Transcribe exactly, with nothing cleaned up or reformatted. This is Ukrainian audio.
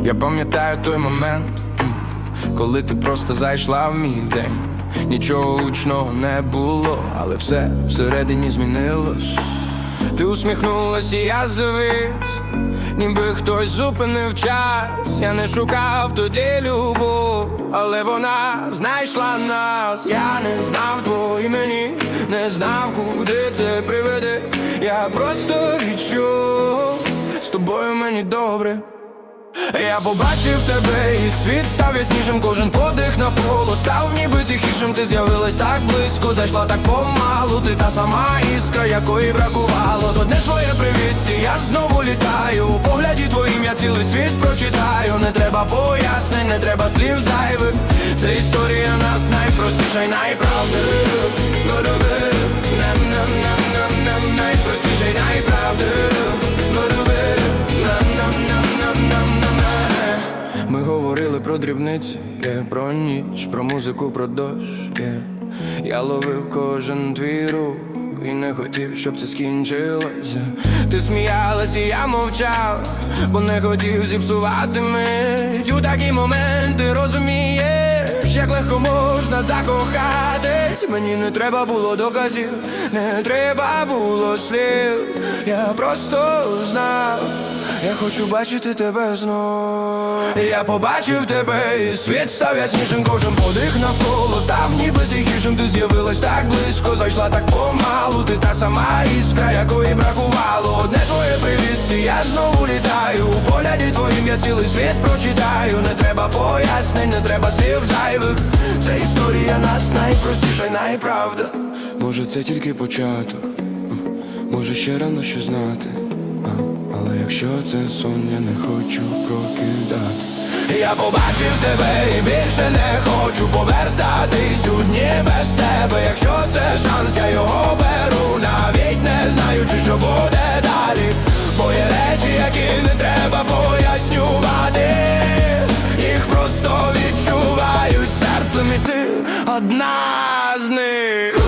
Я пам'ятаю той момент, коли ти просто зайшла в мій день. Нічого гучного не було, але все всередині змінилось. Ти усміхнулась і я завис, ніби хтось зупинив час. Я не шукав тоді любов, але вона знайшла нас. Я не знав твого імені, не знав, куди це приведе. Я просто відчув, з тобою мені добре. Я побачив тебе, і світ став яснішим. Кожен подих навколо став ніби тихішим. Ти з'явилась так близько, зайшла так помалу. Ти та сама іскра, якої бракувало. То не твоє привіт, і я знову літаю. У погляді твоїм я цілий світ прочитаю. Не треба пояснень, не треба слів зайвих. Це історія нас найпростіша й найправдива. Найпростіша й найправдива. Ми говорили про дрібниці, yeah, про ніч, про музику, про дощ, yeah. Я ловив кожен твій рух і не хотів, щоб це скінчилося. Ти сміялась і я мовчав, бо не хотів зіпсувати мить. У такі моменти розумієш, як легко можна закохатись. Мені не треба було доказів, не треба було слів. Я просто знав, я хочу бачити тебе знов. Я побачив тебе, і світ став яснішим. Кожен подих навколо став ніби тихішим. Ти з'явилась так близько, зайшла так помалу. Ти та сама іскра, якої бракувало. Одне твоє привіт, і я знову літаю. У погляді твоїм я цілий світ прочитаю. Не треба пояснень, не треба слів зайвих. Це історія нас найпростіша й найправда. Може це тільки початок, може ще рано що знати. Але якщо це сон, я не хочу прокидати. Я побачив тебе і більше не хочу повертатись у дні без тебе. Якщо це шанс, я його беру, навіть не знаючи, що буде далі. Бо є речі, які не треба пояснювати. Їх просто відчувають серцем, і ти одна з них.